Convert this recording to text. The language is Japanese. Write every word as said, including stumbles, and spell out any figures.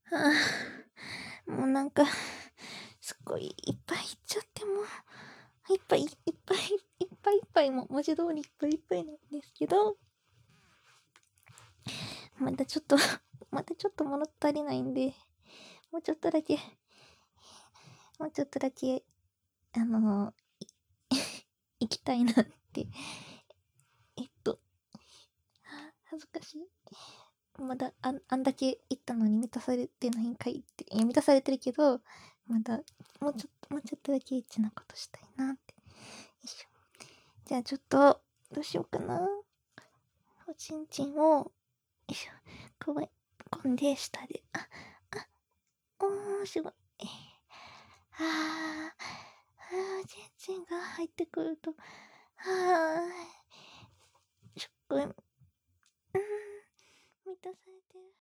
はあ、もうなんか、すっごいいっぱいいっちゃっても、いっぱいいっぱいいっぱいいっぱいも文字通りいっぱいいっぱいなんですけど、まだちょっとまだちょっと物足りないんで、もうちょっとだけ、もうちょっとだけ、あの、行きたいなって。えっと、恥ずかしい。まだあんあんだけ行ったのに満たされてないんかいって。いや、満たされてるけど、まだ、もうちょっと、もうちょっとだけエッチなことしたいなって。よいしょ。じゃあちょっと、どうしようかな。おちんちんを、よいしょ、こう、込んで、下で、あ、あ、おー、すごい。はあ、はあ、ちんちんが入ってくると、はあ、すっごい、うーん、満たされ